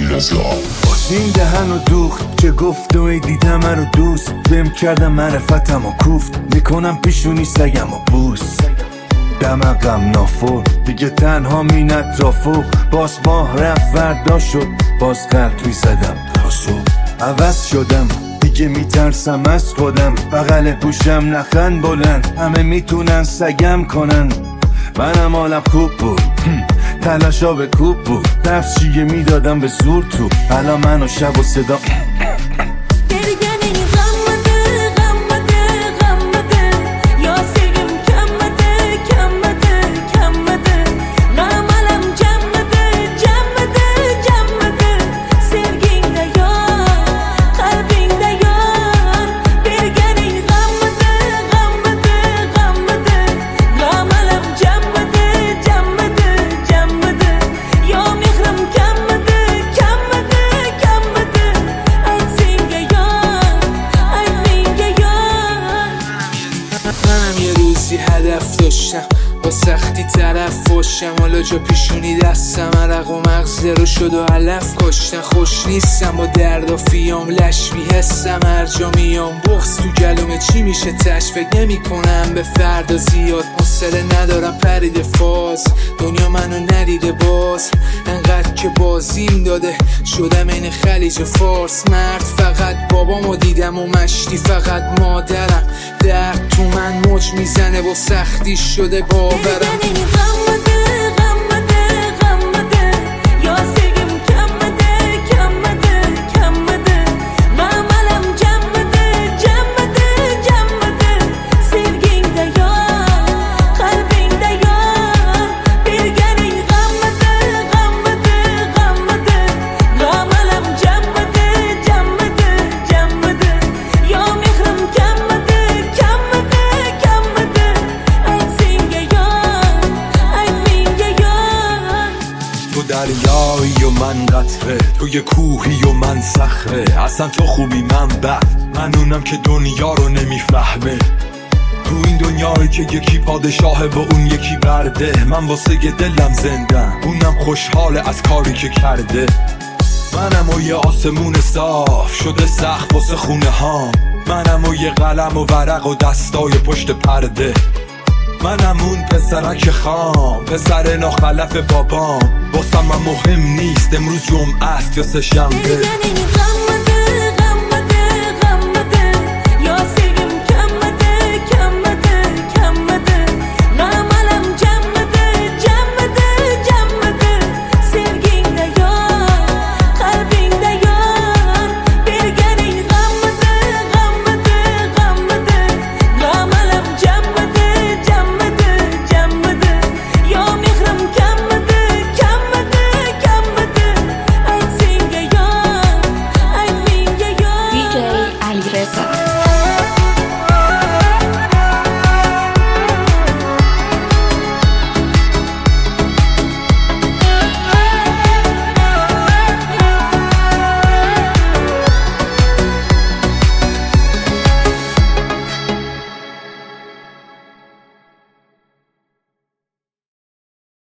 این دهن و دوخت که گفت و دیدم رو دوست بهم کردم معرفتم و کوفت میکنم پیشونی سگم و بوس دمقم نافور دیگه تنها مین اطرافو باز ماه رفت وردا شد باز قلبی زدم تاسو عوض شدم دیگه میترسم از خودم بغل گوشم نخن بلند همه میتونن سگم کنن منم حالم خوب بود تلاشا به کوب بود نفس چیه میدادم به زور تو الان من و شب و صدا هدف داشتم با سختی طرف باشم حالا جا پیشونی دستم عرق و مغز رو شد و علف کاشتن خوش نیستم با درد و فیام لش میحسم هر جا میام بغض تو گلومه چی میشه تش فکر نمی کنم به فردا زیاد حوصله ندارم پرید فاز دنیا منو ندیده باز انقدر که بازیم داده شدم این خلیج فارس مرد فقط بابامو دیدم و مشتی فقط مادرم درد تو من موج میزنه و سختی شده باورم دریایی و من قطره توی کوهی و من صخره اصلا تو خوبی من بد من اونم که دنیا رو نمیفهمه تو این دنیایی که یکی پادشاهه و اون یکی برده من واسه دلم زندم اونم خوشحاله از کاری که کرده منم و یه آسمون صاف شده سقف واسه خونه ها منم و یه قلم و ورق و دستای پشت پرده منم اون پسرک خام پسر ناخلف بابام واسم من مهم نیست امروز جمعه است یا سه شنبه